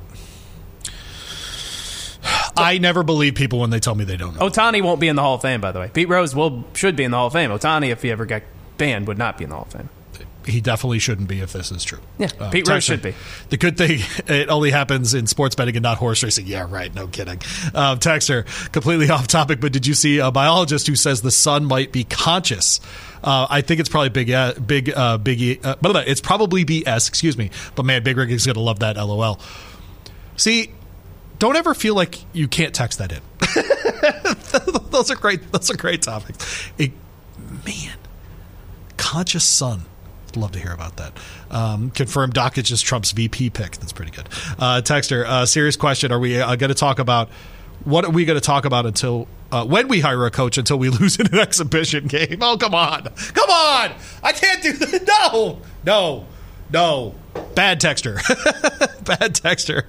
I never believe people when they tell me they don't know. Ohtani won't be in the Hall of Fame, by the way. Pete Rose will should be in the Hall of Fame. Ohtani, if he ever got banned, would not be in the Hall of Fame. He definitely shouldn't be if this is true. Yeah, uh, Pete Rose should be. The good thing, it only happens in sports betting and not horse racing. Yeah, right. No kidding. Uh, Texter, completely off topic, but did you see a biologist who says the sun might be conscious? Uh, I think it's probably big, uh, big, uh, big. Uh, but it's probably B S. Excuse me. But man, Big Rig is going to love that. L O L. See, don't ever feel like you can't text that in. Those are great. Those are great topics. It, man, conscious sun. Love to hear about that. Um, confirmed Dockich is Trump's V P pick. That's pretty good. Uh, Texter, uh, serious question. Are we uh, going to talk about what are we going to talk about until uh, when we hire a coach until we lose in an exhibition game? Oh, come on. Come on. I can't do that. No, no, no. Bad Texter. Bad Texter.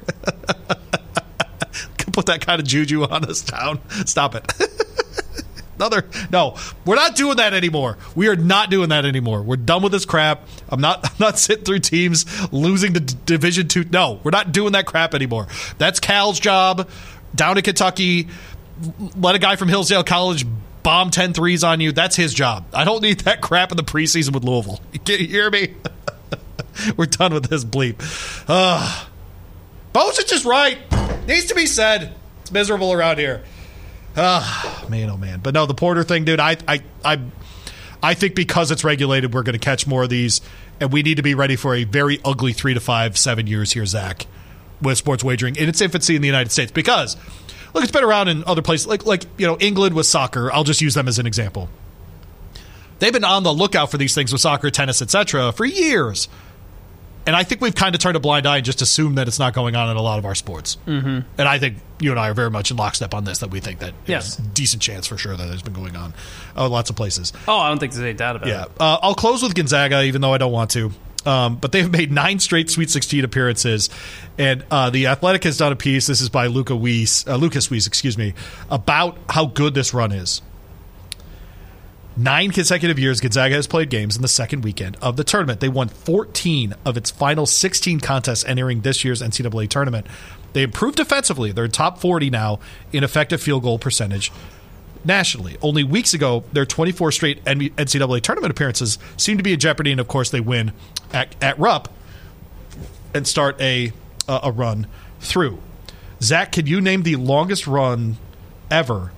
Put that kind of juju on us down. Stop it. Another no, we're not doing that anymore. We are not doing that anymore. We're done with this crap. I'm not. I'm not sitting through teams losing to D- Division Two. No, we're not doing that crap anymore. That's Cal's job down in Kentucky. Let a guy from Hillsdale College bomb ten threes on you. That's his job. I don't need that crap in the preseason with Louisville. You hear me? We're done with this bleep. Uh, Bozich is right. Needs to be said. It's miserable around here. Ah, man, oh man. But no, the Porter thing, dude, I I I, I think because it's regulated, we're going to catch more of these, and we need to be ready for a very ugly three to five, seven years here, Zach, with sports wagering in its infancy in the United States. Because, look, it's been around in other places, like, like you know, England with soccer. I'll just use them as an example. They've been on the lookout for these things with soccer, tennis, et cetera for years. And I think we've kind of turned a blind eye and just assumed that it's not going on in a lot of our sports. Mm-hmm. And I think you and I are very much in lockstep on this, that we think that yes. there's a decent chance for sure that it's been going on uh, lots of places. Oh, I don't think there's any doubt about yeah. it. Yeah. Uh, I'll close with Gonzaga, even though I don't want to. Um, but they've made nine straight Sweet sixteen appearances. And uh, The Athletic has done a piece, this is by Luca Weiss, uh, Lucas Weiss, excuse me, about how good this run is. Nine consecutive years, Gonzaga has played games in the second weekend of the tournament. They won fourteen of its final sixteen contests entering this year's N C double A tournament. They improved defensively. They're top forty now in effective field goal percentage nationally. Only weeks ago, their twenty-four straight N C double A tournament appearances seem to be in jeopardy, and of course they win at, at Rupp and start a, uh, a run through. Zach, can you name the longest run ever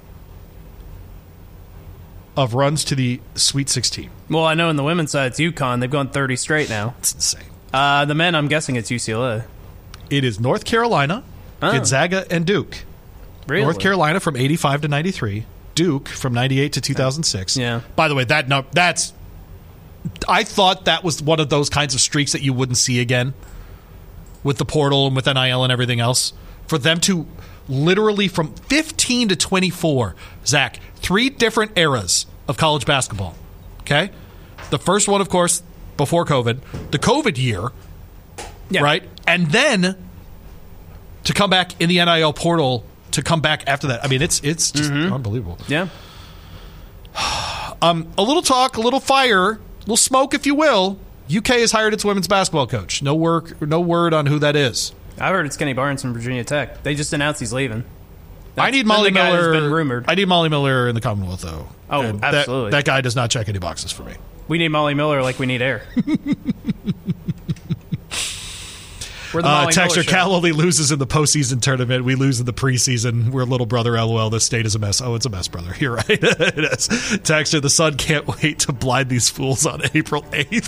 of runs to the Sweet sixteen? Well, I know in the women's side, it's UConn. They've gone thirty straight now. It's insane. Uh, the men, I'm guessing it's U C L A. It is North Carolina, oh. Gonzaga, and Duke. Really? North Carolina from eighty-five to ninety-three. Duke from ninety-eight to two thousand six. Yeah. By the way, that no, that's I thought that was one of those kinds of streaks that you wouldn't see again with the portal and with N I L and everything else. For them to literally from fifteen to twenty-four, Zach, three different eras of college basketball. Okay? The first one, of course, before COVID, the COVID year, yeah. right? And then to come back in the N I L portal, to come back after that. I mean, it's it's just mm-hmm. unbelievable. Yeah. um, a little talk, a little fire, a little smoke, if you will. U K has hired its women's basketball coach. No work, no word on who that is. I heard it's Kenny Barnes from Virginia Tech. They just announced he's leaving. That's, I need Molly the guy Miller. Been rumored. I need Molly Miller in the Commonwealth, though. Oh, and absolutely. That, that guy does not check any boxes for me. We need Molly Miller like we need air. We're the uh, Texter Callaway loses in the postseason tournament. We lose in the preseason. We're little brother LOL. This state is a mess. Oh, it's a mess, brother. You're right. It is. Texter, the Sun can't wait to blind these fools on April eighth.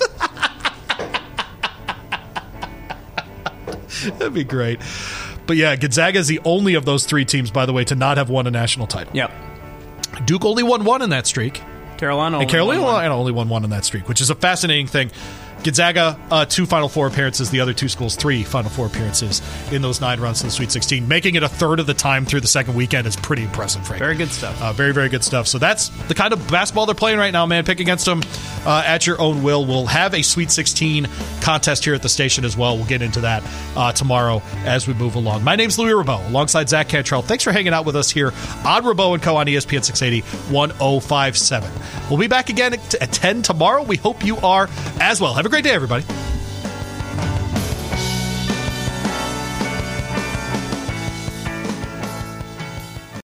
That'd be great. But yeah, Gonzaga is the only of those three teams, by the way, to not have won a national title. Yep. Duke only won one in that streak. Carolina only and Carolina won one. only won one in that streak, which is a fascinating thing. Gonzaga, uh, two Final Four appearances. The other two schools, three Final Four appearances in those nine runs to the Sweet sixteen. Making it a third of the time through the second weekend is pretty impressive, frankly. Very good stuff. Uh, very, very good stuff. So that's the kind of basketball they're playing right now, man. Pick against them uh, at your own will. We'll have a Sweet sixteen contest here at the station as well. We'll get into that uh, tomorrow as we move along. My name's Louis Rabeau, alongside Zach Cantrell. Thanks for hanging out with us here on Rabeau and Co. on E S P N six eighty, one oh five point seven. We'll be back again at ten tomorrow. We hope you are as well. Have a great day, everybody.